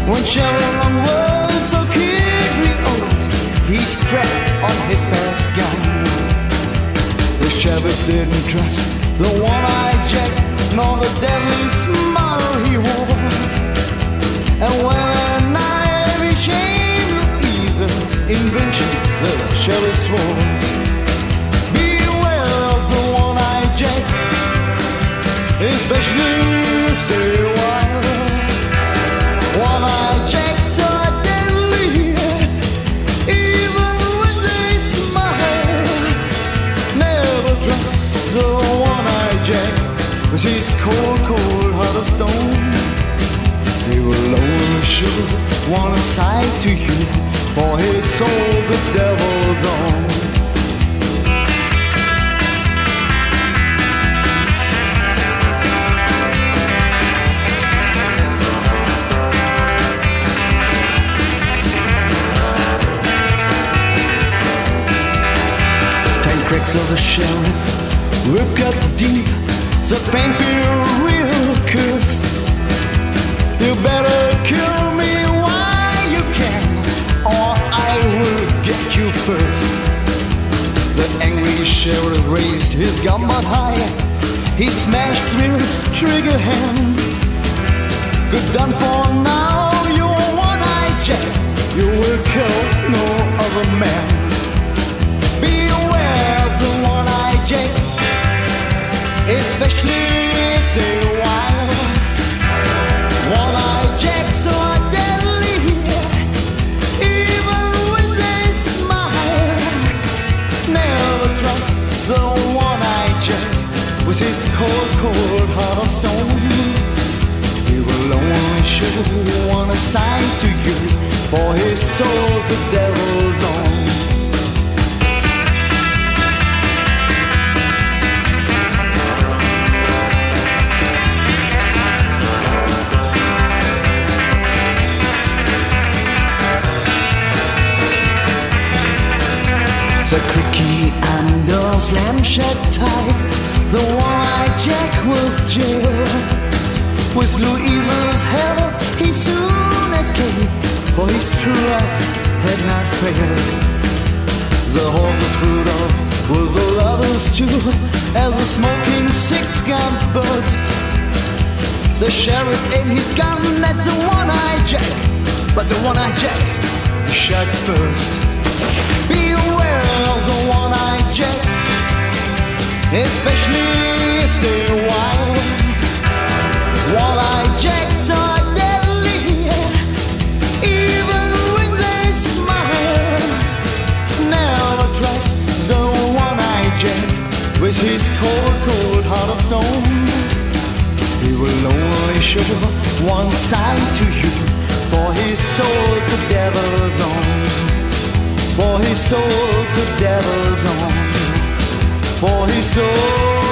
When Chevron was so kidney old, he strapped on his fast gun. The sheriff didn't trust the one-eyed Jack, nor the deadly smile he wore. And when at night he came to either inventions the sheriff swore. Beware of the one-eyed Jack, especially if they're wild. One-eyed Jacks are deadly, even when they smile. Never trust the one-eyed Jack, 'cause he's cold, cold heart of stone. He will only show one side to you, for his soul the devil's own. Cracks of the sheriff will cut deep, the pain feel real cursed. You better kill me while you can, or I will get you first. The angry sheriff raised his gun but high, he smashed Will's trigger hand. Good done for now, you're one-eyed Jack, you will kill no other man. Beware of the one-eyed Jack, especially if they're wild. One-eyed Jacks are deadly, even when they smile. Never trust the one-eyed Jack with his cold, cold heart of stone. He will only show one side to you, for his soul's the devil's own. The creaky and the slam shut tight, the one-eyed Jack was jailed. With Louisa's help, he soon escaped, for his true love had not failed. The horse was full of with the lovers too, as the smoking six guns burst. The sheriff aimed his gun at the one-eyed Jack, but the one-eyed Jack shot first. Beware of the one-eyed Jack, especially if they're wild. One-eyed Jacks are deadly, even when they smile. Never trust the one-eyed Jack with his cold, cold heart of stone. He will only show one side to you, for his soul's the devil's own. For his soul's the devil's own. For his soul